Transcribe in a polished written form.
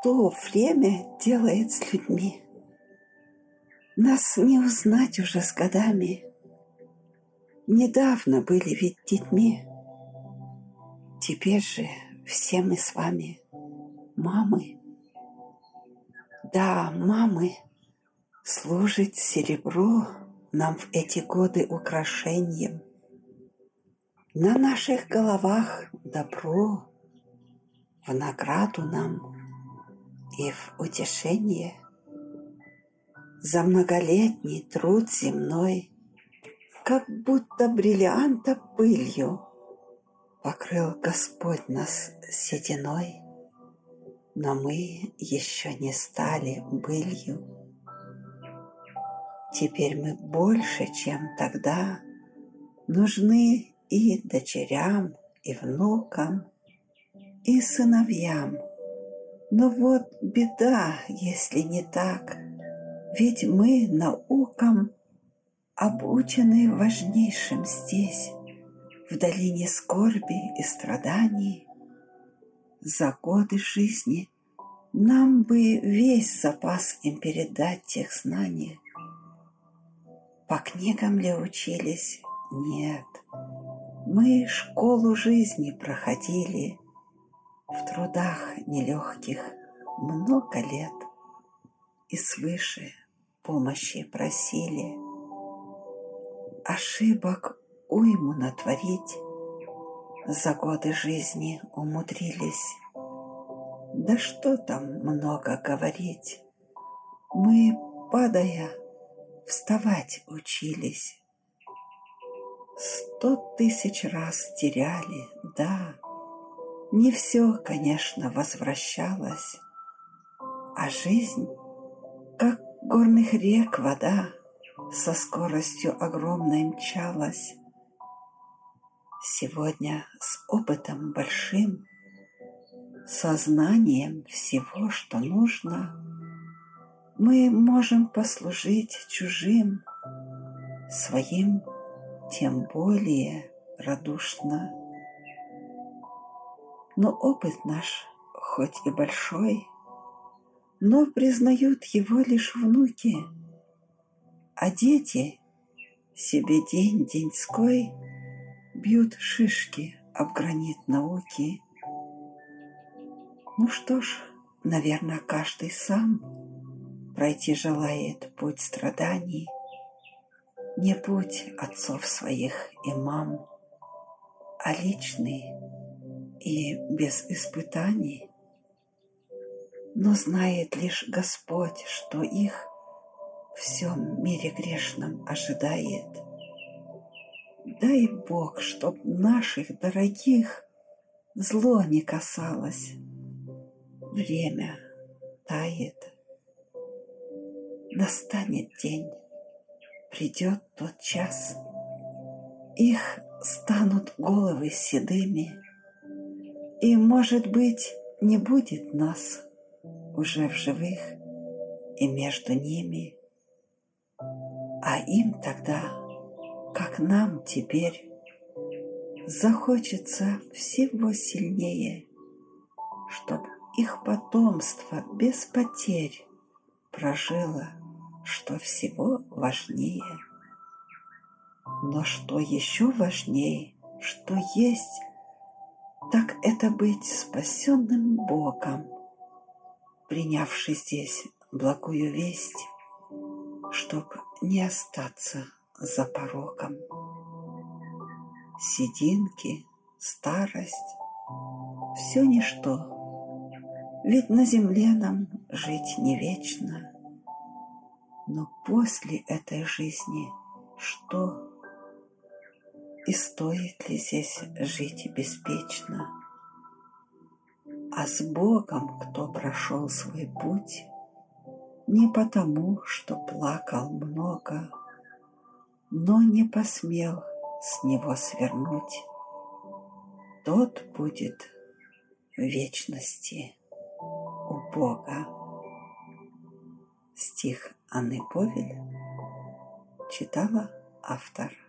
что время делает с людьми. Нас не узнать уже с годами. Недавно были ведь детьми. Теперь же все мы с вами мамы. Да, мамы, служит серебро нам в эти годы украшением. На наших головах добро, в награду нам и в утешение. За многолетний труд земной, как будто бриллианта пылью, покрыл Господь нас сединой, но мы еще не стали былью. Теперь мы больше, чем тогда, нужны и дочерям, и внукам, и сыновьям. Но вот беда, если не так, ведь мы наукам обучены важнейшим здесь, в долине скорби и страданий. За годы жизни нам бы весь запас им передать тех знаний. По книгам ли учились? Нет. Мы школу жизни проходили, в трудах нелегких много лет, и свыше помощи просили. Ошибок уйму натворить за годы жизни умудрились. Да что там много говорить, мы, падая, вставать учились. 100 000 раз теряли, да, не все, конечно, возвращалось, а жизнь, как горных рек вода, со скоростью огромной мчалась. Сегодня с опытом большим, сознанием всего, что нужно, мы можем послужить чужим, своим тем более радушно. Но опыт наш, хоть и большой, но признают его лишь внуки, а дети себе день-деньской бьют шишки об гранит науки. Ну что ж, наверное, каждый сам пройти желает путь страданий, не путь отцов своих и мам, а личный и без испытаний. Но знает лишь Господь, что их в всем мире грешном ожидает. Дай Бог, чтоб наших дорогих зло не касалось. Время тает. Настанет день, придет тот час. Их станут головы седыми, и, может быть, не будет нас уже в живых и между ними. А им тогда, как нам теперь, захочется всего сильнее, чтоб их потомство без потерь прожило, что всего важнее. Но что еще важнее, что есть, так это быть спасенным Богом, принявший здесь благую весть, чтоб не остаться за порогом. Сединки, старость — все ничто, ведь на земле нам жить не вечно. Но после этой жизни что? И стоит ли здесь жить беспечно? А с Богом кто прошел свой путь, не потому, что плакал много, но не посмел с него свернуть, тот будет в вечности у Бога. Стих Анны Повель читала автор.